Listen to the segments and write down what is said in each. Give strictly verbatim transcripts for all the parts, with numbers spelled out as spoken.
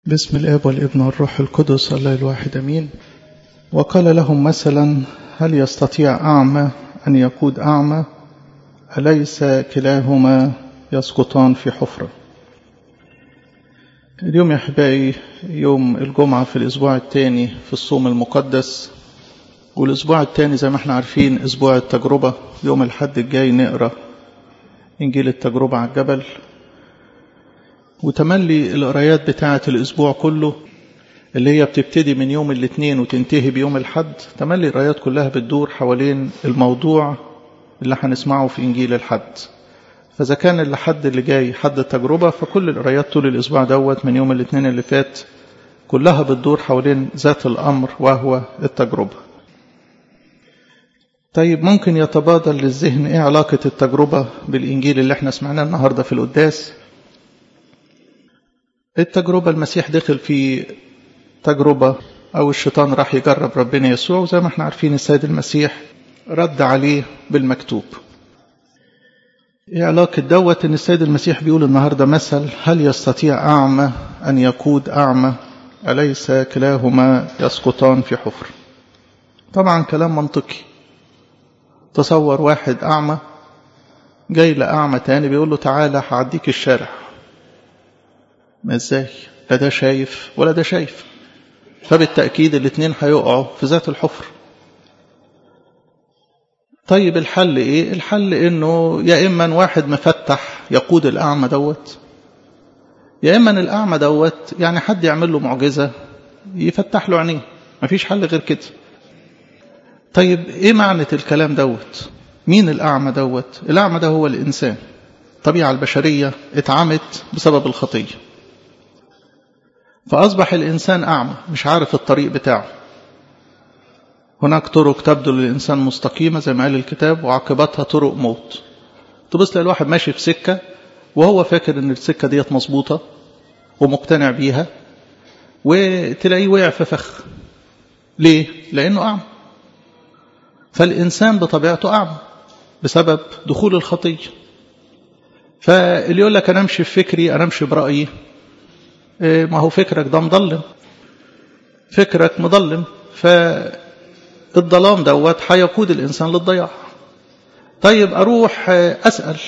بسم الآب والابن والروح القدس الله الواحد أمين. وقال لهم مثلا: هل يستطيع أعمى أن يقود أعمى؟ أليس كلاهما يسقطان في حفرة؟ اليوم يا أحبائي يوم الجمعة في الأسبوع الثاني في الصوم المقدس، والأسبوع الثاني زي ما احنا عارفين أسبوع التجربة. يوم الحد الجاي نقرأ إنجيل التجربة على الجبل، وتملي القرايات بتاعة الأسبوع كله اللي هي بتبتدي من يوم الاثنين وتنتهي بيوم الحد، تملي القرايات كلها بتدور حوالين الموضوع اللي هنسمعه في إنجيل الحد. فإذا كان الحد اللي جاي حد التجربة، فكل القرايات طول الأسبوع دوت من يوم الاثنين اللي فات كلها بتدور حوالين ذات الأمر وهو التجربة. طيب، ممكن يتبادر للذهن إيه علاقة التجربة بالإنجيل اللي احنا سمعناه النهاردة في القداس؟ التجربة المسيح دخل في تجربة، أو الشيطان راح يجرب ربنا يسوع، وزي ما احنا عارفين السيد المسيح رد عليه بالمكتوب. ايه علاقة دوت ان السيد المسيح بيقول النهاردة مثل: هل يستطيع أعمى أن يقود أعمى؟ أليس كلاهما يسقطان في حفر؟ طبعا كلام منطقي. تصور واحد أعمى جاي لأعمى تاني بيقول له: تعالى هعديك الشارع. ما ازاي؟ لا ده شايف ولا ده شايف، فبالتأكيد الاثنين هيقعوا في ذات الحفر. طيب الحل ايه؟ الحل انه يا اما واحد مفتح يقود الاعمى دوت، يا اما الاعمى دوت يعني حد يعمل له معجزة يفتح له عينيه. مفيش حل غير كده. طيب ايه معنى الكلام دوت؟ مين الاعمى دوت؟ الاعمى ده هو الانسان. الطبيعة البشرية اتعمت بسبب الخطية، فأصبح الإنسان أعمى مش عارف الطريق بتاعه. هناك طرق تبدو للإنسان مستقيمة زي ما قال الكتاب، وعاقبتها طرق موت. تبص تلاقي الواحد ماشي في سكة وهو فاكر ان السكة ديت مظبوطة ومقتنع بيها، وتلاقيه وقع في فخ. ليه؟ لأنه أعمى. فالإنسان بطبيعته أعمى بسبب دخول الخطية. فاللي يقول لك أنا أمشي في فكري، أنا أمشي برأيي، ما هو فكرك ده مضلم، فكرك مضلم، فالظلام دوت هيقود الإنسان للضياع. طيب أروح أسأل،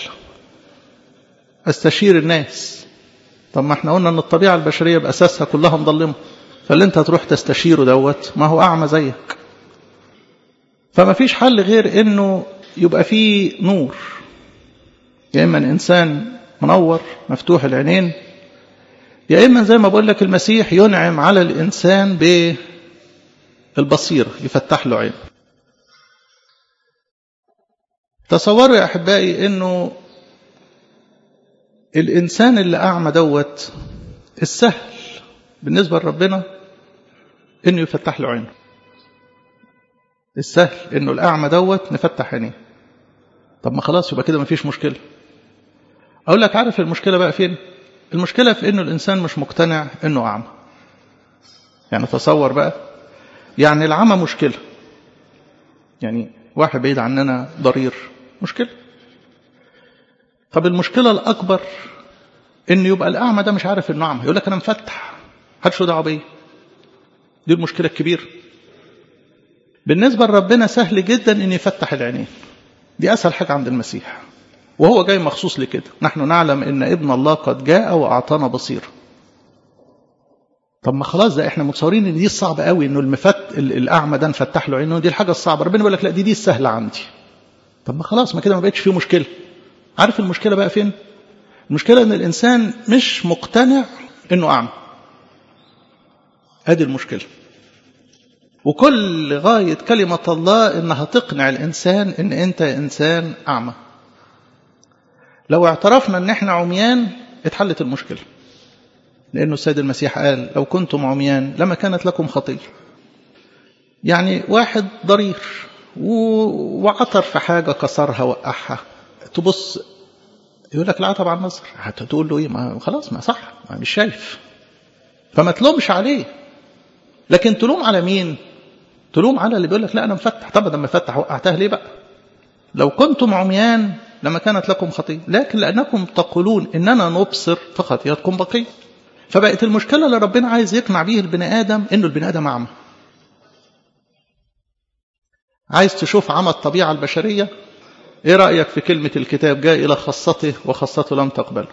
أستشير الناس. طب ما احنا قلنا أن الطبيعة البشرية بأساسها كلها مضلمة، فاللي انت تروح تستشيره دوت ما هو أعمى زيك. فما فيش حل غير أنه يبقى فيه نور، يا إما الإنسان منور مفتوح العينين، يا إما زي ما بقول لك المسيح ينعم على الإنسان بالبصيرة، يفتح له عين. تصوروا يا أحبائي إنه الإنسان اللي أعمى دوت السهل بالنسبة لربنا إنه يفتح له عينه. السهل إنه الأعمى دوت نفتح عينيه. طب ما خلاص يبقى كده ما فيش مشكلة. أقول لك عارف المشكلة بقى فين؟ المشكلة في إنه الإنسان مش مقتنع إنه أعمى. يعني تصور بقى، يعني العمى مشكلة، يعني واحد بعيد عننا ضرير مشكلة. طب المشكلة الأكبر إن يبقى الأعمى ده مش عارف إنه أعمى، يقول لك أنا مفتح محدش له دعوة بيا. دي المشكلة الكبيرة. بالنسبة لربنا سهل جدا إن يفتح العينين، دي أسهل حاجة عند المسيح، وهو جاي مخصوص لكده. نحن نعلم إن ابن الله قد جاء وأعطانا بصيرة. طب ما خلاص ده احنا متصورين ان دي الصعبة قوي، انه المفت الاعمى ده نفتح له عينه، دي الحاجة الصعبة. ربنا بيقول لك لا، دي دي السهلة عندي. طب ما خلاص ما كده ما بقتش فيه مشكلة. عارف المشكلة بقى فين؟ المشكلة ان الانسان مش مقتنع انه اعمى. ادي المشكلة. وكل غاية كلمة الله انها تقنع الانسان ان انت انسان اعمى. لو اعترفنا ان احنا عميان اتحلت المشكلة، لأنه السيد المسيح قال: لو كنتم عميان لما كانت لكم خطية. يعني واحد ضرير وعطر في حاجة كسرها وقعها، تبص يقول لك لا طبعا نظر. هتقول له ايه؟ ما خلاص ما صح، ما مش شايف. فما تلومش عليه، لكن تلوم على مين؟ تلوم على اللي بيقول لك لا أنا مفتح. طب لما مفتح وقعتها ليه بقى؟ لو كنتم عميان لما كانت لكم خطية، لكن لأنكم تقولون إننا نبصر فخطيئتكم بقية. فبقت المشكلة اللي ربنا عايز يقنع بيه البني آدم إنه البني آدم أعمى. عايز تشوف عمى الطبيعة البشرية؟ إيه رأيك في كلمة الكتاب جاء إلى خاصته وخاصته لم تقبله؟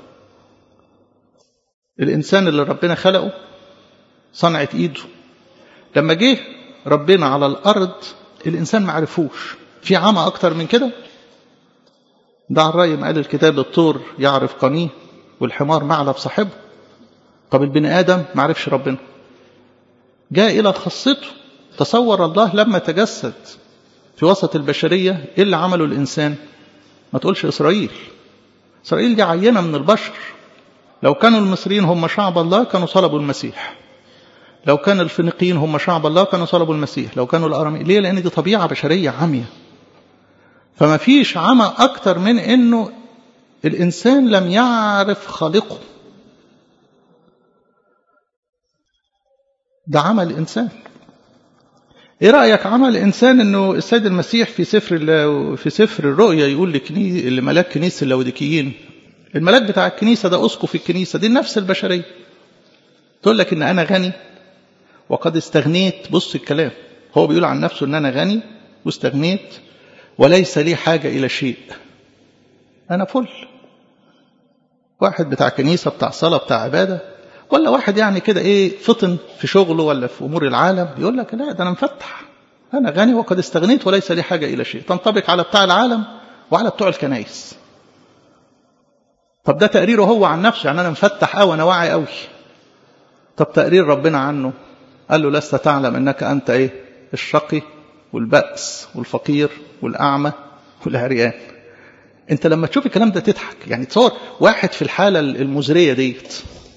الإنسان اللي ربنا خلقه صنعة إيده، لما جه ربنا على الأرض الإنسان ما عرفوش. في عمى أكتر من كده؟ ده على الرأي ما قال الكتاب الطور يعرف قنيه والحمار معلب صاحبه. طب البني آدم ما عرفش ربنا، جاء إلى خاصته. تصور الله لما تجسد في وسط البشرية إيه اللي عمله الإنسان؟ ما تقولش إسرائيل. إسرائيل دي عينة من البشر. لو كانوا المصريين هم شعب الله كانوا صلبوا المسيح. لو كان الفينيقيين هم شعب الله كانوا صلبوا المسيح. لو كانوا الأراميين، ليه؟ لأن دي طبيعة بشرية عمية. فما فيش عمى أكتر من إنه الإنسان لم يعرف خالقه. ده عمى الإنسان. إيه رأيك عمى الإنسان إنه السيد المسيح في سفر في سفر الرؤيا يقول لكني لملاك كنيسة اللوديكيين، الملاك بتاع الكنيسة ده أسقف الكنيسة دي النفس البشرية، تقول لك إن أنا غني وقد استغنيت. بص الكلام، هو بيقول عن نفسه إن أنا غني واستغنيت وليس لي حاجة إلى شيء. أنا فل. واحد بتاع كنيسة بتاع صلاة بتاع عبادة، ولا واحد يعني كده إيه فطن في شغله ولا في أمور العالم، يقول لك لا ده أنا مفتح، أنا غني وقد استغنيت وليس لي حاجة إلى شيء. تنطبق على بتاع العالم وعلى بتوع الكنائس. طب ده تقريره هو عن نفسه، يعني أنا مفتح أو أنا واعي أوي. طب تقرير ربنا عنه قال له لست تعلم أنك أنت إيه؟ الشقي والبأس والفقير والأعمى والعريان. أنت لما تشوف الكلام ده تضحك. يعني تصور واحد في الحالة المزرية ديت،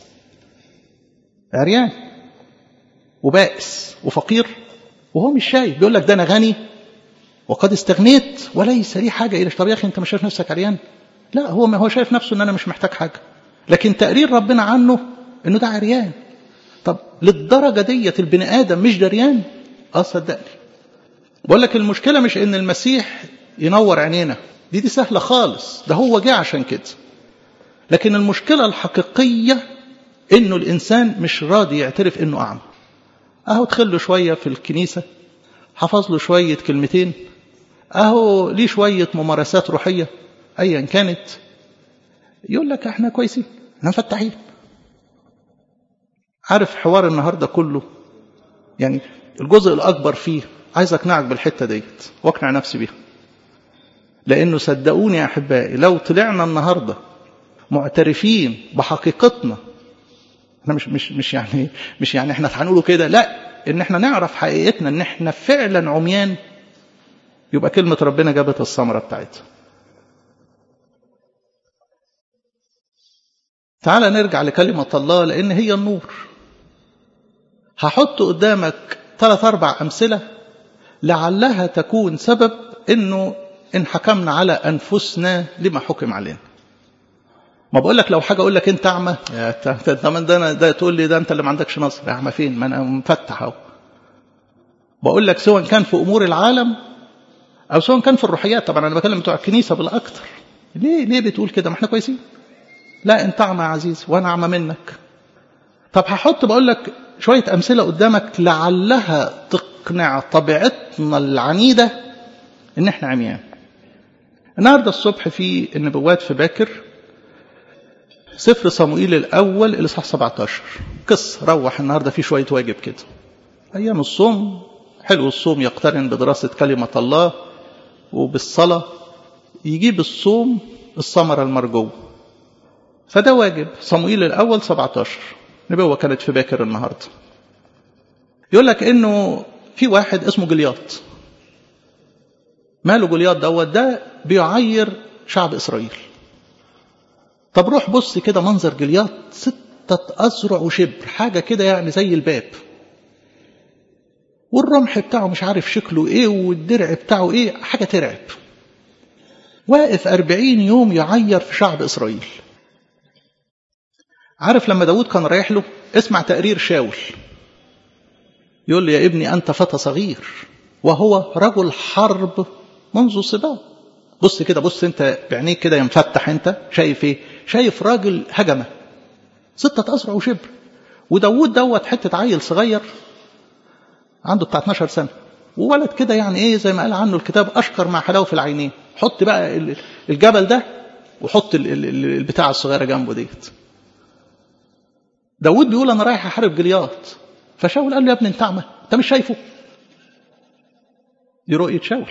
عريان وبائس وفقير وهو مش شايف، بيقول لك ده أنا غني وقد استغنيت وليس لي حاجة إلى. طب يا أخي أنت مش شايف نفسك عريان؟ لا، هو ما هو شايف نفسه أن أنا مش محتاج حاجة، لكن تقرير ربنا عنه أنه ده عريان. طب للدرجة ديت البني آدم مش دريان؟ آه صدقني. بقول لك المشكلة مش إن المسيح ينور عينينا، دي دي سهلة خالص، ده هو جاء عشان كده. لكن المشكلة الحقيقية إنه الإنسان مش راضي يعترف إنه أعمى. أهو دخل له شوية في الكنيسة، حفظ له شوية كلمتين، أهو ليه شوية ممارسات روحية أيا كانت، يقول لك إحنا كويسين، إحنا مفتحين. عارف حوار النهاردة كله يعني الجزء الأكبر فيه عايز أقنعك بالحتة ديت وأقنع نفسي بيها. لأنه صدقوني يا أحبائي لو طلعنا النهاردة معترفين بحقيقتنا، احنا مش مش مش يعني مش يعني احنا هنقوله كده، لا، ان احنا نعرف حقيقتنا ان احنا فعلا عميان، يبقى كلمة ربنا جابت الثمرة بتاعتها. تعال نرجع لكلمة الله لأن هي النور. هحط قدامك ثلاث أربع أمثلة لعلها تكون سبب إنه إن حكمنا على أنفسنا لما حكم علينا. ما بقول لك لو حاجة أقول لك أنت أعمى، يا تمام ده ده تقول لي ده أنت اللي ما عندكش نظر. أعمى فين؟ ما أنا مفتح أهو. بقول لك سواء كان في أمور العالم أو سواء كان في الروحيات. طبعا أنا بكلم بتوع الكنيسة بالأكثر. ليه ليه بتقول كده؟ ما إحنا كويسين. لا أنت أعمى يا عزيز وأنا أعمى منك. طب هحط بقول لك شوية أمثلة قدامك لعلها تقنع طبيعتنا العنيدة إن إحنا عميان. النهاردة الصبح في النبوات في باكر سفر صموئيل الأول الإصحاح سبعة عشر قصة. روح النهاردة في شوية واجب كده. أيام الصوم حلو، الصوم يقترن بدراسة كلمة الله وبالصلاة، يجيب الصوم الثمرة المرجوة. فده واجب. صموئيل الأول سبعة عشر نبوة كانت في باكر النهاردة. يقول لك إنه في واحد اسمه جلياط. ماله جلياط دوت؟ ده بيعير شعب إسرائيل. طب روح بص كده منظر جلياط، ستة أذرع وشبر، حاجة كده يعني زي الباب، والرمح بتاعه مش عارف شكله ايه، والدرع بتاعه ايه، حاجة ترعب. واقف أربعين يوم يعير في شعب إسرائيل. عارف لما داود كان رايح له، اسمع تقرير شاول، يقول له يا ابني أنت فتى صغير وهو رجل حرب منذ صباه. بص كده، بص انت بعينيك كده ينفتح، انت شايف ايه؟ شايف راجل هجمة ستة أذرع وشبر. وداود دوت حتة عيل صغير عنده بتاع اتناشر سنة، وولد كده يعني ايه زي ما قال عنه الكتاب اشكر مع حلاوه في العينين. حط بقى الجبل ده وحط البتاع الصغيره جنبه ديت. داود بيقول انا رايح احارب جليات، فشاول قال له يا ابني انت اعمى، انت مش شايفه؟ دي رؤيه شاول.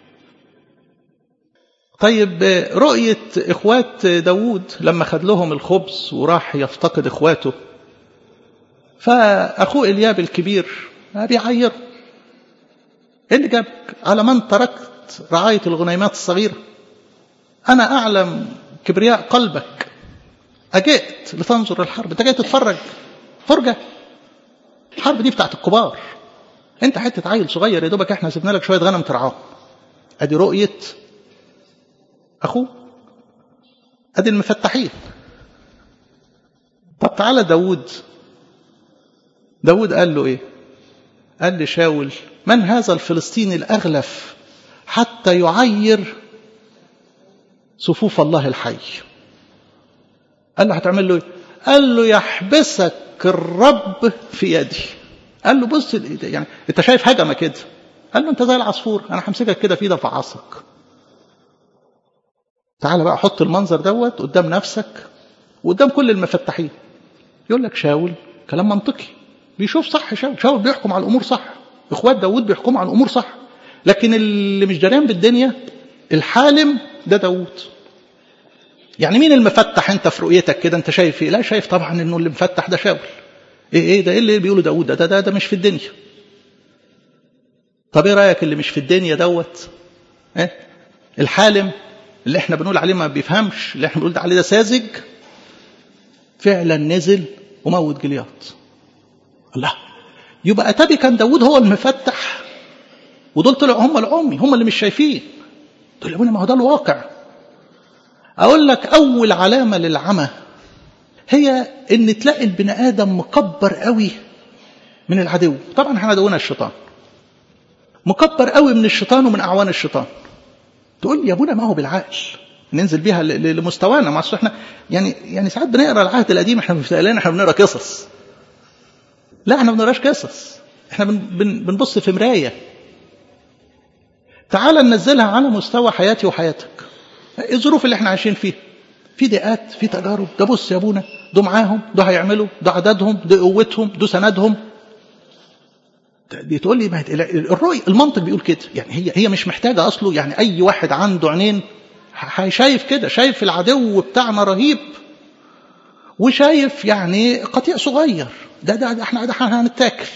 طيب رؤيه اخوات داود لما خد لهم الخبز وراح يفتقد اخواته، فاخوه الياب الكبير بيعيره، ايه اللي جابك؟ على من تركت رعاية الغنيمات الصغيرة؟ أنا أعلم كبرياء قلبك، أجئت لتنظر الحرب، أنت جاي تتفرج فرجة؟ الحرب دي بتاعت الكبار، أنت حتة عيل صغير يا دوبك إحنا سيبنا لك شوية غنم ترعاهم. أدي رؤية أخوه، أدي المفتحين. طب تعالى داود، داود قال له إيه؟ قال لشاول من هذا الفلسطيني الأغلف حتى يعير صفوف الله الحي؟ قال له هتعمل له ايه؟ قال له يحبسك الرب في يدي. قال له بص يعني انت شايف هجمه كده، قال له انت زي العصفور، انا همسكك كده في ايدي افعصك. تعال بقى حط المنظر دوت قدام نفسك وقدام كل المفتحين. يقول لك شاول كلام منطقي، بيشوف صح، شاول شاول بيحكم على الامور صح، اخوات داود بيحكموا على الامور صح، لكن اللي مش جريان بالدنيا الحالم ده داود. يعني مين المفتح انت في رؤيتك كده؟ انت شايف ايه؟ لا شايف طبعا انه اللي مفتح ده شاول. ايه ايه ده؟ ايه اللي بيقوله داود ده؟ ده ده, ده مش في الدنيا. طب ايه رايك اللي مش في الدنيا دوت؟ ايه الحالم اللي احنا بنقول عليه ما بيفهمش، اللي احنا بنقول عليه ده ساذج، فعلا نزل وموت جليات. الله، يبقى اتابي كان داود هو المفتح ودول طلعوا هم العمي، هم اللي مش شايفين. تقول لي ما هو ده الواقع. اقول لك اول علامه للعمى هي ان تلاقي البني ادم مكبر قوي من العدو. طبعا احنا عدونا الشيطان، مكبر قوي من الشيطان ومن اعوان الشيطان. تقول لي يا ابونا ما هو بالعقل ننزل بيها لمستوانا، ما احنا يعني يعني ساعات بنقرا العهد القديم احنا مفتقلين، احنا بنقرا قصص. لا احنا ما بنقراش قصص، احنا بن بنبص في مرايه. تعال ننزلها على مستوى حياتي وحياتك. الظروف اللي احنا عايشين فيها، في ضيقات، في تجارب، ده بص يا ابونا ده معاهم، ده هيعملوا، ده عددهم، ده قوتهم، ده سندهم. دي تقول لي ما الرؤيه المنطق بيقول كده، يعني هي هي مش محتاجه اصله. يعني اي واحد عنده عينين شايف كده، شايف العدو بتاعنا رهيب، وشايف يعني قطيع صغير، ده ده, ده احنا ده احنا هنتاكل.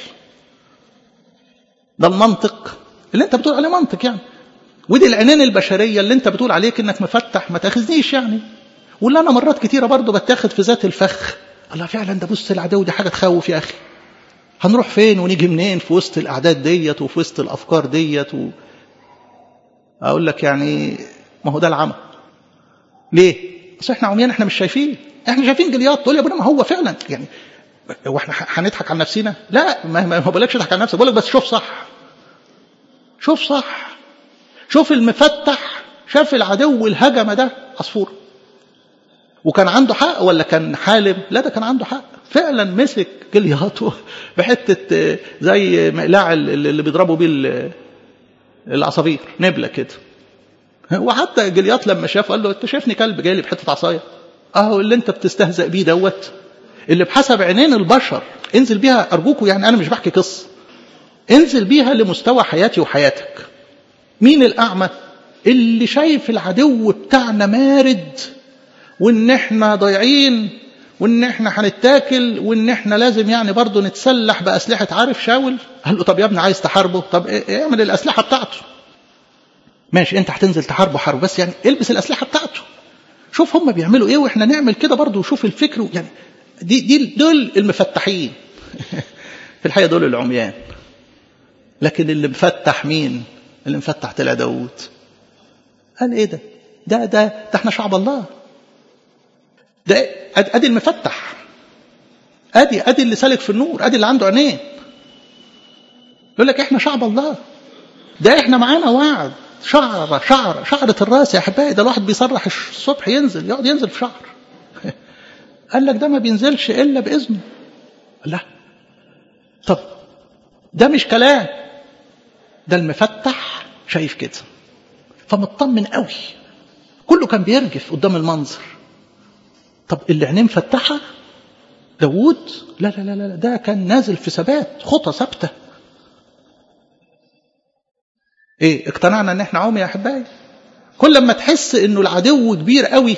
ده المنطق اللي انت بتقول عليه منطق يعني. ودي العينين البشريه اللي انت بتقول عليك انك مفتح، ما تاخذنيش يعني. واللي انا مرات كتيره برضو بتاخد في ذات الفخ. الله فعلا ده بص العدو دي حاجه تخوف يا اخي. هنروح فين ونيجي منين في وسط الاعداد ديت وفي وسط الافكار ديت و... اقول لك يعني ما هو ده العمى. ليه؟ بس احنا عميان، احنا مش شايفين، احنا شايفين جليات. تقول يا ابونا ما هو فعلا يعني هو احنا هنضحك على نفسنا؟ لا ما ما بقولكش اضحك على نفسك، بقولك بس شوف صح، شوف صح. شوف المفتح شاف العدو الهجمه ده عصفور وكان عنده حق ولا كان حالم؟ لا ده كان عنده حق فعلا. مسك جلياته بحته زي مقلاع اللي بيضربوا بيه العصافير، نبله كده. وحتى جليات لما شاف قال له انت شايفني كلب جاي لي بحته عصايه؟ اهو اللي انت بتستهزئ بيه دوت، اللي بحسب عينين البشر انزل بيها ارجوكوا، يعني انا مش بحكي قصه، انزل بيها لمستوى حياتي وحياتك. مين الاعمى؟ اللي شايف العدو بتاعنا مارد، وان احنا ضايعين، وان احنا هنتاكل، وان احنا لازم يعني برضو نتسلح باسلحه. عارف شاول قال له طب يا ابني عايز تحاربه؟ طب اعمل الاسلحه بتاعته. ماشي انت هتنزل تحاربه حرب، بس يعني البس الاسلحه بتاعته. شوف هم بيعملوا ايه واحنا نعمل كده برضو، وشوف الفكر يعني. دي دي دول المفتحين في الحقيقه دول العميان. لكن اللي مفتح مين؟ اللي مفتح طلع داود. قال ايه ده؟ ده ده ده احنا شعب الله. ده ادي المفتح، ادي ادي اللي سالك في النور، ادي اللي عنده عينين. يقول لك احنا شعب الله، ده احنا معانا وعد. شعر شعر شعرة الراس يا احبائي، ده الواحد بيصرح الصبح ينزل يقعد ينزل في شعر. قال لك ده ما بينزلش الا باذنه. لا طب ده مش كلام، ده المفتح شايف كده فمطمن قوي، كله كان بيرجف قدام المنظر. طب اللي عينيه مفتحه داوود لا لا لا لا ده كان نازل في ثبات، خطى ثابته. ايه اقتنعنا ان احنا عمي يا احبائي؟ كل ما تحس انه العدو كبير قوي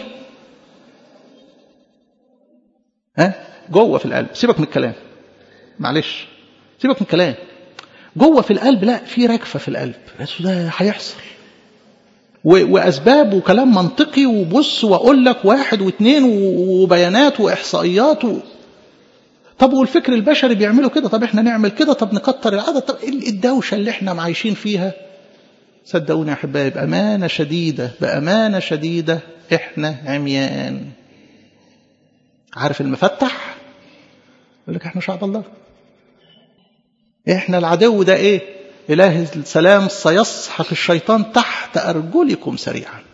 ها جوه في القلب، سيبك من الكلام معلش، سيبك من الكلام، جوه في القلب لا في رجفه في القلب، بس ده هيحصل واسباب وكلام منطقي وبص واقول لك واحد واثنين وبيانات واحصائيات و... طب والفكر البشري بيعملوا كده، طب احنا نعمل كده، طب نكتر العدد، طب الدوشه اللي احنا عايشين فيها. صدقوني يا احبائي بامانه شديده بامانه شديده احنا عميان. عارف المفتح يقول لك احنا شعب الله، احنا العدو ده ايه؟ اله السلام سيسحق الشيطان تحت ارجلكم سريعا.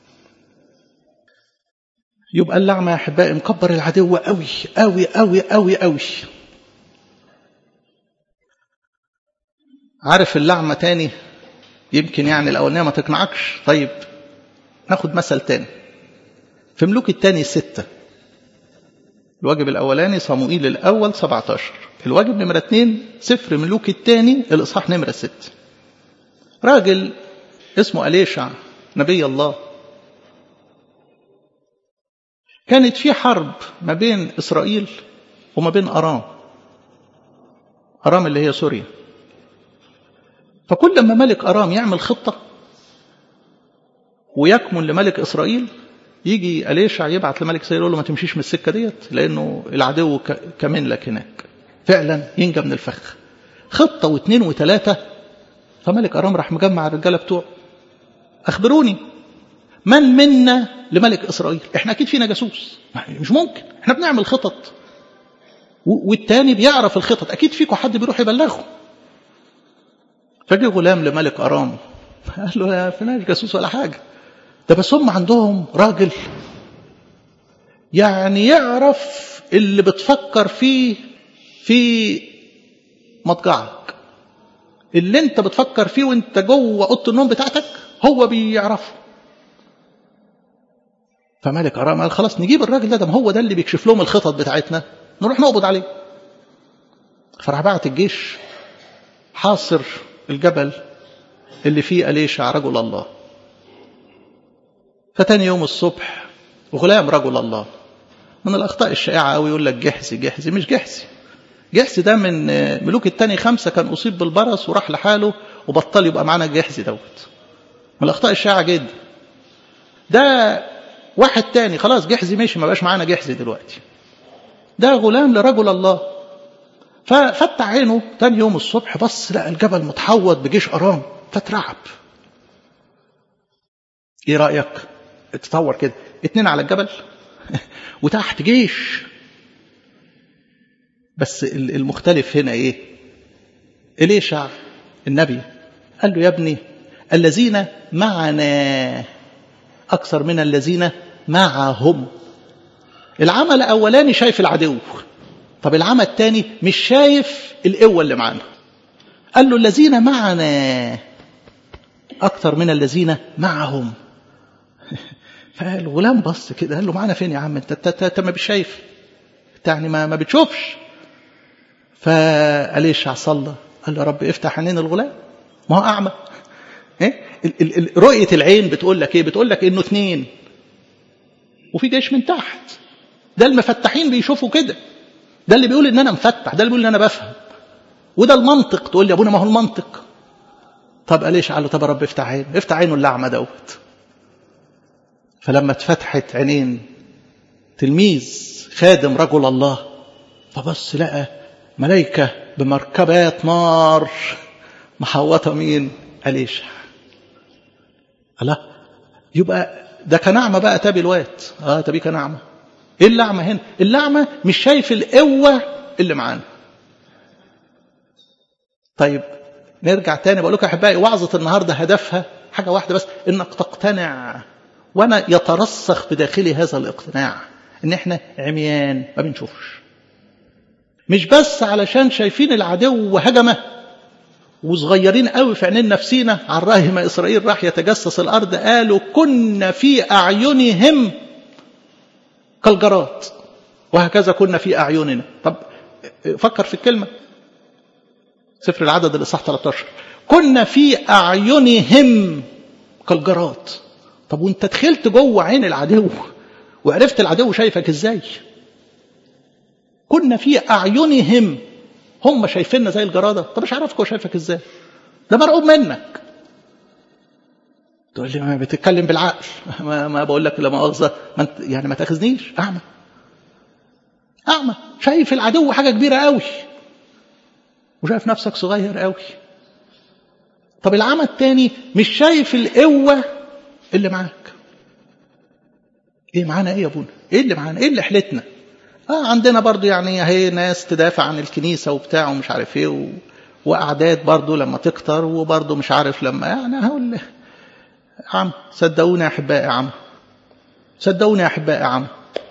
يبقى اللعمه يا احبائي مكبر العدو قوي قوي قوي قوي قوي. عارف اللعمه تاني يمكن يعني الاولانيه ما تقنعكش، طيب ناخد مثل تاني في ملوك التاني ستة. الواجب الاولاني صموئيل الاول سبعة عشر، الواجب نمرة اتنين سفر ملوك التاني الاصحاح نمرة ستة. راجل اسمه أليشع نبي الله، كانت في حرب ما بين إسرائيل وما بين أرام، أرام اللي هي سوريا. فكل ما ملك أرام يعمل خطة ويكمن لملك إسرائيل، يجي أليشع يبعت لملك إسرائيل يقول له ما تمشيش من السكة ديت لأنه العدو كمن لك هناك. فعلا ينجى من الفخ، خطة واثنين وثلاثة. فملك أرام راح مجمع الرجالة بتوعه، أخبروني من منا لملك إسرائيل؟ إحنا أكيد فينا جاسوس، مش ممكن، إحنا بنعمل خطط والتاني بيعرف الخطط، أكيد فيكم حد بيروح يبلغه. فجي غلام لملك أرام قال له يا فيناش جاسوس ولا حاجة، ده بس هم عندهم راجل يعني يعرف اللي بتفكر فيه في مضجعك، اللي انت بتفكر فيه وانت جوه اوضه النوم بتاعتك هو بيعرفه. فملك أرام قال خلاص نجيب الراجل ده، ده هو ده اللي بيكشف لهم الخطط بتاعتنا، نروح نقبض عليه. فراح بعت الجيش حاصر الجبل اللي فيه أليشع رجل الله. فتاني يوم الصبح غلام رجل الله، من الأخطاء الشائعة قوي يقول لك جحزي جحزي، مش جحزي. جحزي ده من ملوك التاني خمسة، كان أصيب بالبرص وراح لحاله وبطل يبقى معنا جحزي دوت، من الأخطاء الشائعة جدا. ده واحد تاني خلاص جحزي ماشي ما بقاش معانا جحزي دلوقتي، ده غلام لرجل الله. ففتح عينه تاني يوم الصبح بص لقى الجبل متحوط بجيش أرام، فترعب. ايه رأيك؟ تتصور كده اتنين على الجبل وتحت جيش. بس المختلف هنا ايه؟ إليشع النبي قال له يا ابني الذين معنا أكثر من الذين معهم. العمى الأولاني شايف العدو، طب العمى الثاني مش شايف القوة اللي معنا. قال له الذين معنا أكثر من الذين معهم. فالغلام بص كده قال له معنا فين يا عم انت؟ انت ما بتشايف يعني ما ما بتشوفش. فأليشع صلى قال له رب افتح عينين الغلام، ما هو أعمى. إيه؟ رؤية العين بتقول لك ايه؟ بتقول لك انه اثنين وفي جيش من تحت. ده المفتحين بيشوفوا كده، ده اللي بيقول ان انا مفتح، ده اللي بيقول ان انا بفهم، وده المنطق. تقول لي يا ابونا ما هو المنطق. طب أليشع قال له طب يا رب افتح عينه، افتح عينه الأعمى دوت. فلما اتفتحت عينين تلميذ خادم رجل الله، فبص لقى ملائكة بمركبات نار محوطة مين؟ أليشع. الله، يبقى ده كان أعمى بقى تابي الوقت. اه تابي كان أعمى. ايه اللعمة هنا؟ اللعمة مش شايف القوة اللي معانا. طيب نرجع تاني، بقول لكم يا احبائي وعظة النهارده هدفها حاجة واحدة بس، انك تقتنع وانا يترسخ بداخلي هذا الاقتناع ان احنا عميان ما بنشوفش. مش بس علشان شايفين العدو هجمه وصغيرين قوي في عينين نفسينا، على الرأي ما إسرائيل راح يتجسس الأرض قالوا كنا في أعينهم كالجراد وهكذا كنا في أعيننا. طب فكر في الكلمة، سفر العدد الإصحاح ثلاثة عشر، كنا في أعينهم كالجراد. طب وانت دخلت جوه عين العدو وعرفت العدو شايفك ازاي؟ كنا في أعينهم، هم شايفيننا زي الجرادة. طب مش عارفك هو شايفك ازاي؟ ده مرعوب منك. تقول لي ما بتتكلم بالعقل، ما, ما بقول لك لا مؤاخذة، ما يعني ما تاخذنيش أعمى. أعمى شايف العدو حاجة كبيرة قوي وشايف نفسك صغير قوي. طب العمى التاني مش شايف القوة اللي معاك. ايه معانا ايه يا ابونا؟ ايه اللي معانا؟ ايه اللي حلتنا؟ اه عندنا برضو يعني هي ناس تدافع عن الكنيسة وبتاع ومش عارف ايه و... واعداد برضو لما تكتر، وبرضو مش عارف لما يعني هقول عم صدقوني يا احبائي عم صدقوني يا احبائي عم.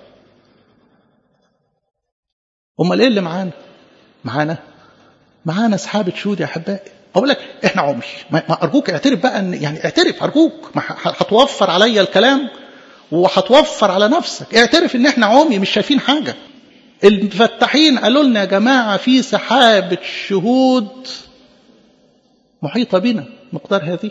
امال ايه اللي معانا؟ معانا معانا سحابة شهود يا احبائي. اقول لك احنا عمي، ما ارجوك اعترف بقى ان يعني اعترف ارجوك، ما هتوفر عليا الكلام وهتوفر على نفسك. اعترف ان احنا عمي مش شايفين حاجة. المفتحين قالوا لنا يا جماعة في سحابة شهود محيطة بنا مقدار هذه.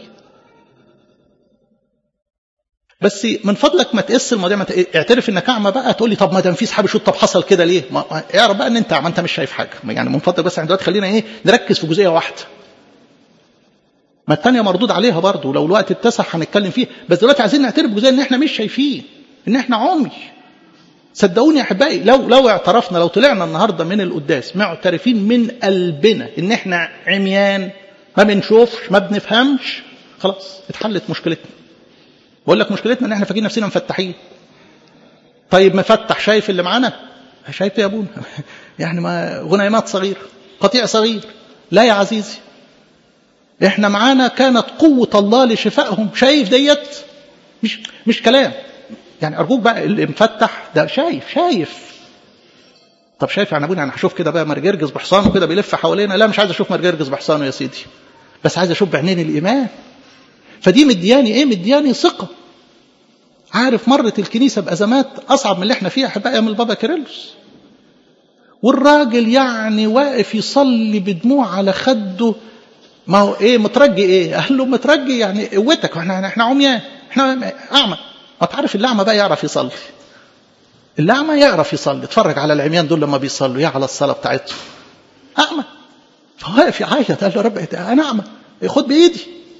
بس من فضلك ما تقس الموضوع، ما اعترف انك اعمى بقى. تقول لي طب ما دام في سحابة شهود طب حصل كده ليه؟ ما اعرف بقى ان انت ما انت مش شايف حاجة. يعني من فضلك بس احنا دلوقتي خلينا ايه نركز في جزئية واحدة، ما الثانية مردود عليها برضو لو الوقت اتسع هنتكلم فيه. بس دلوقتي عايزين نعترف بجزئية ان احنا مش شايفين، ان احنا عمي. صدقوني يا احبائي لو لو اعترفنا، لو طلعنا النهارده من القداس معترفين من قلبنا ان احنا عميان ما بنشوفش ما بنفهمش، خلاص اتحلت مشكلتنا. بقول لك مشكلتنا ان احنا فاكرين نفسنا مفتحين. طيب مفتح شايف اللي معانا؟ شايف يا ابونا يعني ما غنيمات صغير قطيع صغير. لا يا عزيزي، احنا معانا كانت قوة الله لشفائهم. شايف ديت؟ مش مش كلام يعني. ارجوك بقى اللي مفتح ده شايف شايف طب شايف يعني ابونا انا هشوف كده بقى مرجرجس بحصانه كده بيلف حوالينا؟ لا مش عايز اشوف مرجرجس بحصانه يا سيدي، بس عايز اشوف بعينين الايمان. فدي مدياني ايه؟ مدياني ثقة. عارف مرت الكنيسة بأزمات أصعب من اللي احنا فيها أحبائي من البابا كيرلس، والراجل يعني واقف يصلي بدموع على خده. ما هو ايه مترجي؟ ايه قال له مترجي يعني قوتك، احنا احنا عميان، احنا اعمى. ما تعرف الاعمى بقى يعرف يصلي، الاعمى يعرف يصلي. اتفرج على العميان دول لما بيصلوا يا على الصلاة بتاعتهم. اعمى فواقف يعيط قال له رب انا اعمى خد بايدي.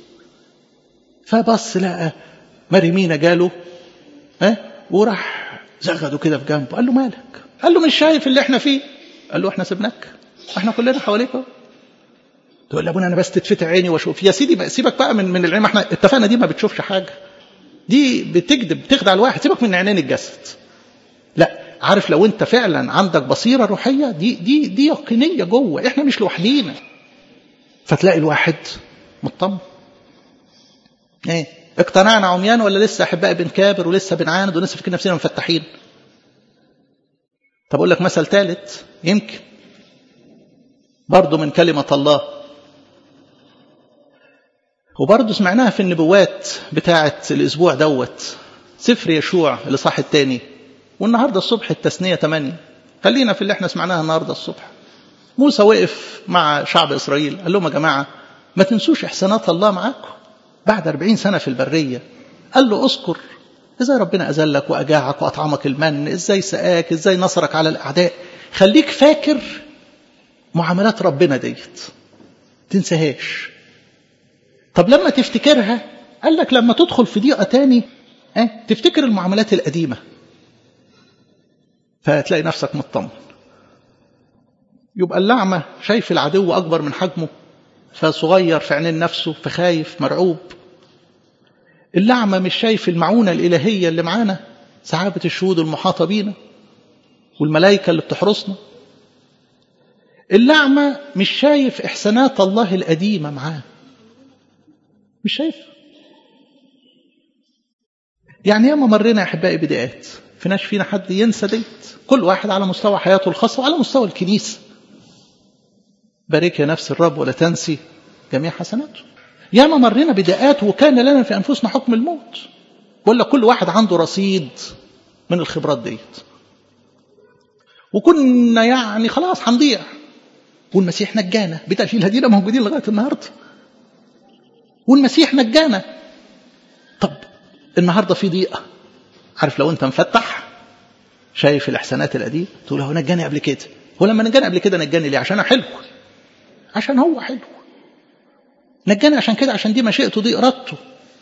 فبص لقى مريمينا جاله ها وراح زغده كده في جنبه قال له مالك؟ قال له مش شايف اللي احنا فيه؟ قال له احنا سبناك، احنا كلنا حواليك اهو. تقول لي ابونا انا بس تتفتح عيني واشوف. يا سيدي بقى سيبك بقى من من العين، ما احنا اتفقنا دي ما بتشوفش حاجه، دي بتكذب بتخدع الواحد. سيبك من عينين الجسد. لا عارف لو انت فعلا عندك بصيره روحيه دي دي دي يقينيه جوه، احنا مش لوحدينا. فتلاقي الواحد مطمن. ايه اقتنعنا عميان ولا لسه احبائي بنكابر ولسه بنعاند ولسه فاكرين نفسنا مفتحين؟ طب اقول لك مثل ثالث يمكن برضه من كلمة الله، وبرضه سمعناها في النبوات بتاعة الأسبوع دوت، سفر يشوع الإصحاح الثاني. والنهاردة الصبح التثنية ثمانية. خلينا في اللي احنا سمعناها النهاردة الصبح. موسى وقف مع شعب إسرائيل قال لهم يا جماعة ما تنسوش إحسانات الله معاكم بعد أربعين سنة في البرية. قال له اذكر ازاي ربنا أذلك وأجاعك وأطعمك المن، ازاي سقاك، ازاي نصرك على الأعداء. خليك فاكر معاملات ربنا ديت تنساهاش. طب لما تفتكرها قال لك لما تدخل في ضيقة تاني اه تفتكر المعاملات القديمة فتلاقي نفسك مطمن. يبقى اللعمة شايف العدو أكبر من حجمه فصغير في عينين نفسه فخايف مرعوب. اللعمة مش شايف المعونة الإلهية اللي معانا، سحابة الشهود المحاطة بينا والملائكة اللي بتحرسنا. اللعمة مش شايف إحسانات الله القديمة معاه، مش شايف. يعني ياما مرينا يا أحبائي بدايات، فيناش فينا حد ينسى ديت. كل واحد على مستوى حياته الخاصة وعلى مستوى الكنيسة بارك يا نفس الرب ولا تنسي جميع حسناته. ياما مرينا بدقات وكان لنا في أنفسنا حكم الموت، ولا كل واحد عنده رصيد من الخبرات ديت، وكنا يعني خلاص هنضيع، والمسيح نجانا. بدليل هدينا موجودين لغاية النهاردة، والمسيح نجانا. طب النهاردة في ضيقة، عارف لو انت مفتح شايف الإحسانات القديمة تقول هو نجاني قبل كده، هو لما نجاني قبل كده نجاني ليه؟ عشان حلو، عشان هو حلو نجاني عشان كده، عشان دي مشيئته دي إرادته.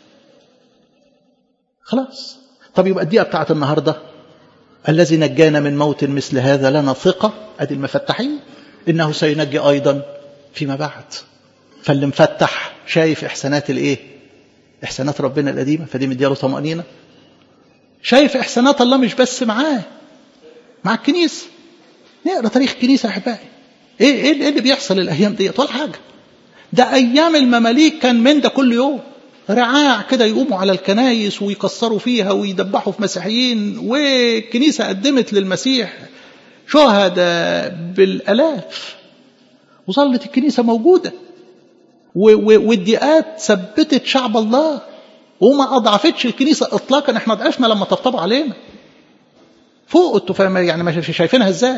خلاص. طب يبقى الدقيقة بتاعت النهاردة الذي نجانا من موت مثل هذا لنا ثقة، أدي المفتحين، إنه سينجي أيضا فيما بعد. فاللي مفتح شايف إحسانات الإيه؟ إحسانات ربنا القديمة، فدي مدياله طمأنينة. شايف إحسانات الله مش بس معاه، مع الكنيسة. نقرأ تاريخ الكنيسة يا أحبائي، إيه إيه اللي بيحصل الأيام دي؟ ولا حاجة. ده أيام المماليك كان من ده كل يوم رعاع كده يقوموا على الكنايس ويكسروا فيها ويدبحوا في مسيحيين، والكنيسة قدمت للمسيح شهداء بالآلاف، وظلت الكنيسة موجودة، والضيقات ثبتت شعب الله وما أضعفتش الكنيسة إطلاقا. احنا ضعفنا لما طبطبوا علينا فوق، انتوا فاهم يعني ما شايفينها ازاي؟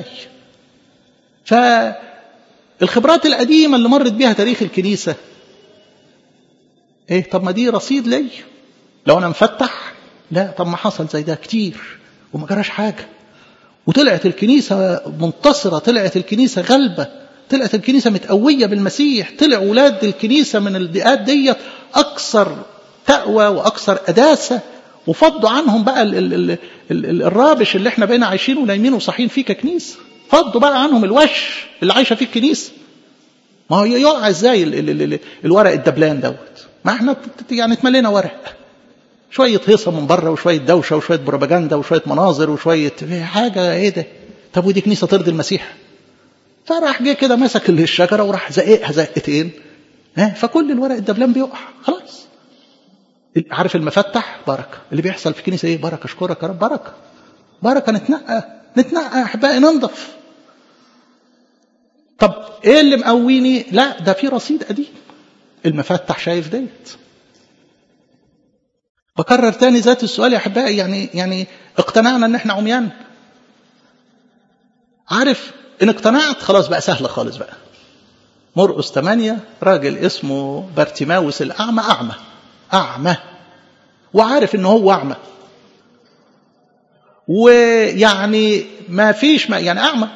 فالخبرات القديمة اللي مرت بيها تاريخ الكنيسة ايه؟ طب ما دي رصيد لي لو انا مفتح. لا، طب ما حصل زي ده كتير وما جراش حاجة، وطلعت الكنيسة منتصرة، طلعت الكنيسة غلبة، طلعت الكنيسة متقوية بالمسيح، طلع ولاد الكنيسة من الضيقات ديت أكثر تقوى وأكثر قداسة، وفضوا عنهم بقى ال ال ال ال الرابش اللي احنا بقينا عايشين ونايمين وصاحيين فيه ككنيسة. فضوا بقى عنهم الوش اللي عايشة فيه الكنيسة. ما هو يقع ازاي ال ال ال الورق الدبلان دوت؟ ما احنا يعني اتملينا ورق، شوية هيصة من بره وشوية دوشة وشوية بروباجندا وشوية مناظر وشوية حاجة. ايه ده؟ طب ودي كنيسة ترضي المسيح؟ فراح جه كده مسك الشجرة وراح زقها زقتين، ها، فكل الورق الدبلان بيقع خلاص. عارف المفتح بركة، اللي بيحصل في كنيسة ايه؟ بركة. اشكرك يا رب، بركة بركة. نتنقى نتنقى يا احبائي، ننضف. طب ايه اللي مقويني؟ لا، ده في رصيد قديم. المفتح شايف ديت. بكرر تاني ذات السؤال يا احبائي، يعني يعني اقتنعنا ان احنا عميان؟ عارف ان اقتنعت خلاص بقى سهل خالص بقى. مرقس ثمانية، راجل اسمه بارتيماوس الأعمى، أعمى أعمى وعارف إنه هو أعمى، ويعني ما فيش ما يعني أعمى.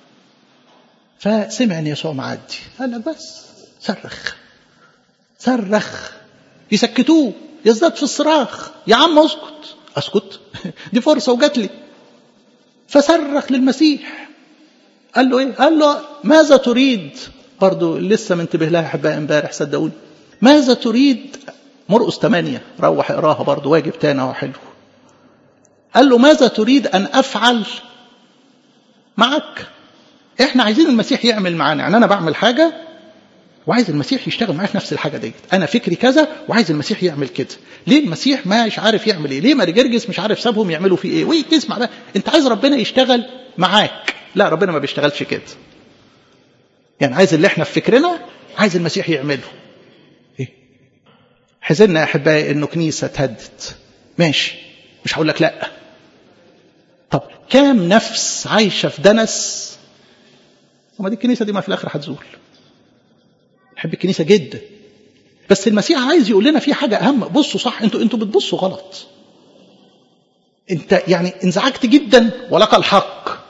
فسمع إن يسوع معدي، قال لك بس صرخ صرخ، يسكتوه، يزداد في الصراخ. يا عم اسكت. اسكت؟ دي فرصة وجات لي. فصرخ للمسيح، قال له ايه؟ قال له ماذا تريد؟ برضو لسه منتبه لها احبائي امبارح، صدقوني. ماذا تريد؟ مرقس ثمانية، روح اقراها برضو، واجب تاني اهو حلو. قال له ماذا تريد ان افعل معك؟ احنا عايزين المسيح يعمل معانا، يعني انا بعمل حاجة وعايز المسيح يشتغل معايا في نفس الحاجة ديت. انا فكري كذا وعايز المسيح يعمل كده. ليه المسيح ما مش عارف يعمل ايه؟ ليه ماري جرجس مش عارف سابهم يعملوا فيه ايه؟ وتسمع بقى، انت عايز ربنا يشتغل معاك. لا، ربنا ما بيشتغلش كده. يعني عايز اللي احنا في فكرنا عايز المسيح يعمله. ايه؟ حزننا يا احبائي انه كنيسة تهدت. ماشي، مش هقول لك لا. طب كام نفس عايشة في دنس؟ وما دي الكنيسة دي ما في الاخر هتزول. بحب الكنيسة جدا، بس المسيح عايز يقول لنا في حاجة اهم. بصوا صح، انتوا انتوا بتبصوا غلط. انت يعني انزعجت جدا ولك الحق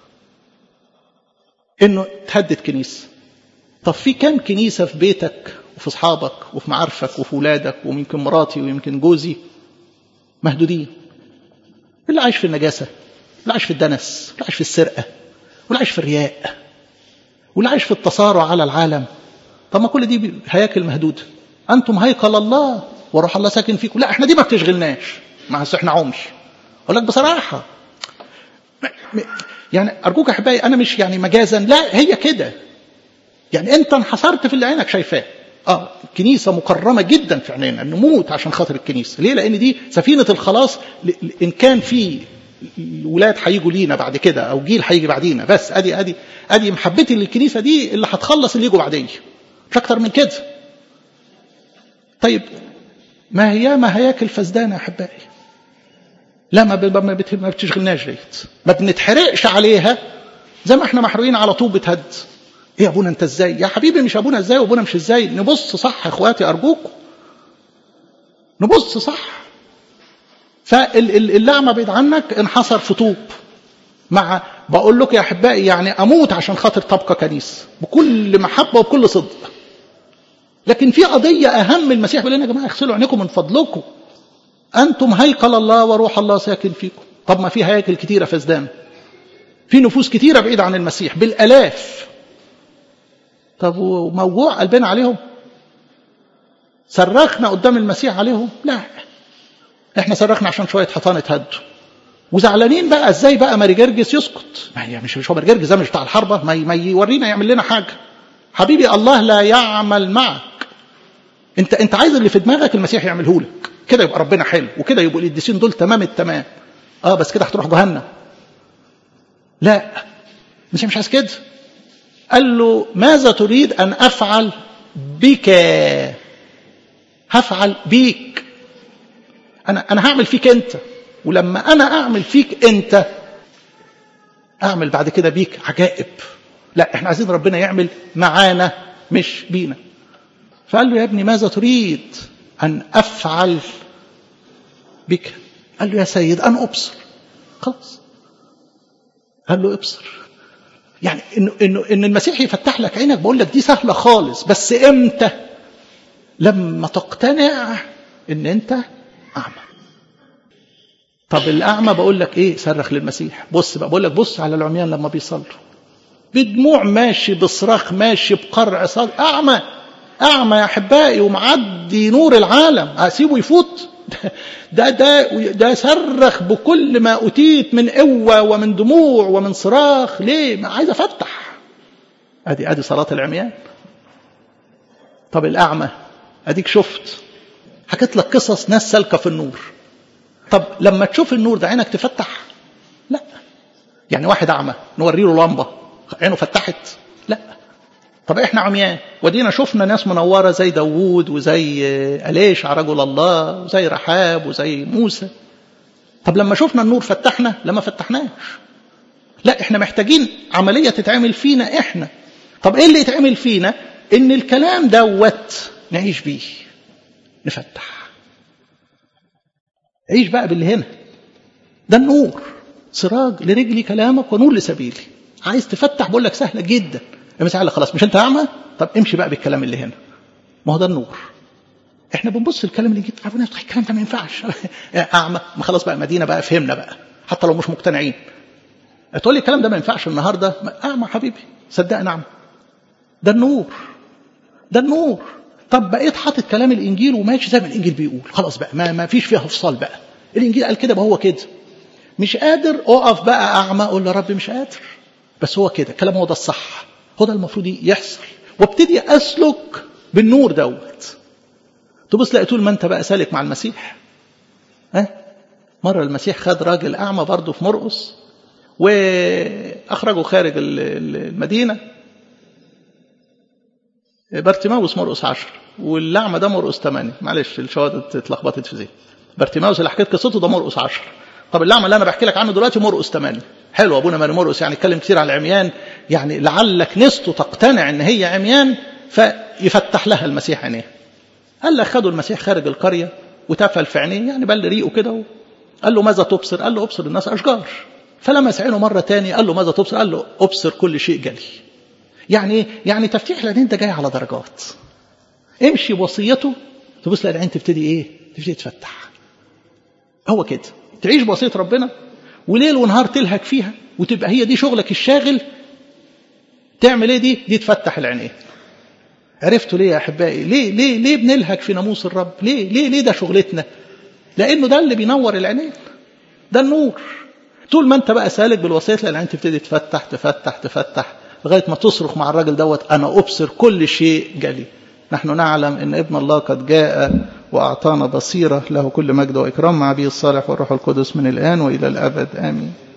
انه تهدد كنيسة. طب في كام كنيسة في بيتك وفي اصحابك وفي معارفك وفي ولادك ويمكن مراتي ويمكن جوزي مهدودين؟ اللي عايش في النجاسة، اللي عايش في الدنس، اللي عايش في السرقة، واللي عايش في الرياء، واللي عايش في التصارع على العالم. طب ما كل دي هياكل مهدودة. أنتم هيكل الله وروح الله ساكن فيكم. لا، احنا دي ما بتشغلناش، ما احنا عمش. أقول لك بصراحة، يعني أرجوك أحبائي، أنا مش يعني مجازا، لا هي كده. يعني أنت انحصرت في اللي عينك شايفاه. آه الكنيسة مكرمة جدا في عينينا، نموت عشان خاطر الكنيسة. ليه؟ لأن دي سفينة الخلاص. إن كان في الولاد هيجوا لينا بعد كده او جيل هيجي بعدينا، بس ادي ادي ادي محبتي للكنيسه دي اللي هتخلص اللي يجوا بعدين، مش اكتر من كده. طيب ما هي ما هياكل فسدانه يا احبائي، لا ما ما بتشغلناش ديت، ما بنتحرقش عليها زي ما احنا محروقين على طوب بتهد. ايه يا ابونا انت ازاي؟ يا حبيبي مش ابونا ازاي وابونا مش ازاي، نبص صح يا اخواتي ارجوكم، نبص صح. فاللعمه بعيد عنك انحصر في طوب، مع بقول لك يا احبائي يعني اموت عشان خاطر تبقى كنيسه بكل محبه وبكل صدق. لكن في قضيه اهم، المسيح بيقول لنا يا جماعه اغسلوا عينيكم من فضلكم، انتم هيكل الله وروح الله ساكن فيكم. طب ما في هياكل كتيره فسدان، في نفوس كتيره بعيده عن المسيح بالالاف. طب وموجوع قلبنا عليهم؟ صرخنا قدام المسيح عليهم؟ لا، احنا صرخنا عشان شويه حيطان اتهدوا، وزعلانين بقى ازاي بقى ماري جرجس يسكت؟ ما هي مش مش هو ماري جرجس ده مش بتاع الحربه، ما ما يورينا يعمل لنا حاجه. حبيبي الله لا يعمل معك، انت انت عايز اللي في دماغك المسيح يعمله لك، كده يبقى ربنا حلو، وكده يبقوا القديسين دول تمام التمام. اه بس كده هتروح جهنم. لا مش مش عايز كده. قال له ماذا تريد ان افعل بك؟ هفعل بيك، انا انا هعمل فيك انت، ولما انا اعمل فيك انت اعمل بعد كده بيك عجائب. لا احنا عايزين ربنا يعمل معانا مش بينا. فقال له يا ابني ماذا تريد ان افعل بك؟ قال له يا سيد ان ابصر. خلاص قال له ابصر. يعني انه انه ان المسيح يفتح لك عينك، بقول لك دي سهله خالص، بس امتى؟ لما تقتنع ان انت اعمى. طب الاعمى بقول لك ايه؟ صرخ للمسيح. بص بقى بقول لك بص على العميان لما بيصلوا بدموع ماشي، بصراخ ماشي، بقرع صاد، اعمى اعمى يا احبائي، ومعدي نور العالم، اسيبه يفوت؟ ده ده ده صرخ بكل ما اوتيت من قوه ومن دموع ومن صراخ. ليه؟ ما عايز افتح. ادي ادي صلاه العميان. طب الاعمى اديك شفت، حكيت لك قصص ناس سالكه في النور. طب لما تشوف النور ده عينك تفتح؟ لا. يعني واحد اعمى نوري له لمبه عينه فتحت؟ لا. طب احنا عميان ودينا شفنا ناس منوره زي داوود وزي أليشع رجل الله وزي رحاب وزي موسى. طب لما شفنا النور فتحنا؟ لما فتحناش. لا احنا محتاجين عمليه تتعمل فينا احنا. طب ايه اللي يتعمل فينا؟ ان الكلام دوت نعيش بيه، نفتح. عيش بقى باللي هنا ده النور، سراج لرجلي كلامك ونور لسبيلي. عايز تفتح؟ بقول لك سهله جدا. المسيح قال خلاص مش انت اعمى؟ طب امشي بقى بالكلام اللي هنا، ما هو ده النور. احنا بنبص الكلام اللي جيت عارفين الكلام ده ما ينفعش. اعمى، ما خلاص بقى مدينه بقى فهمنا بقى، حتى لو مش مقتنعين. تقول لي الكلام ده ما ينفعش النهارده، اعمى حبيبي صدقني اعمى. ده النور، ده النور. طب بقيت حاطط كلام الانجيل وماشي زي ما الانجيل بيقول، خلاص بقى ما ما فيش فيها فصال بقى. الانجيل قال كده، هو كده. مش قادر اقف بقى اعمى اقول يا رب مش قادر، بس هو كده كلام، هو ده الصح، هو ده المفروض يحصل، وابتدي اسلك بالنور دوت. تبص لاقي طول ما انت بقى سالك مع المسيح. ها مره المسيح خد راجل اعمى برضه في مرقس واخرجه خارج المدينه. بارتيماوس مرقس عشر والاعمى ده مرقس ثمانية. معلش الشهادة اتلخبطت في ذهني. بارتيماوس اللي حكيت قصته ده مرقس عشر. طب الاعمى اللي انا بحكي لك عنه دلوقتي مرقس ثمانية. حلو ابونا ماري مرقس يعني اتكلم كتير على العميان، يعني لعلك نسته تقتنع ان هي عميان فيفتح لها المسيح عينيه. قال له خدوا المسيح خارج القريه وتفل في عينيه، يعني بل ريقه كده. قال له ماذا تبصر؟ قال له ابصر الناس اشجار. فلمس عينه مره ثانيه قال له ماذا تبصر؟ قال له ابصر كل شيء جلي. يعني يعني تفتيح العينين ده جاي على درجات. امشي بوصيته تبص العين تبتدي ايه؟ تبتدي تفتح. هو كده تعيش بوصيه ربنا وليل ونهار تلهك فيها، وتبقى هي دي شغلك الشاغل. تعمل ايه دي؟ دي تفتح العينين. عرفتوا ليه يا احبائي؟ ليه ليه ليه بنلهك في ناموس الرب؟ ليه ليه ليه ده شغلتنا؟ لانه ده اللي بينور العينين، ده النور. طول ما انت بقى سالك بالوصيه العين تبتدي تفتح تفتح تفتح لغايه ما تصرخ مع الراجل دوت انا ابصر كل شيء جلي. نحن نعلم ان ابن الله قد جاء وأعطانا بصيرة، له كل مجد وإكرام مع أبيه الصالح والروح القدس من الآن وإلى الأبد آمين.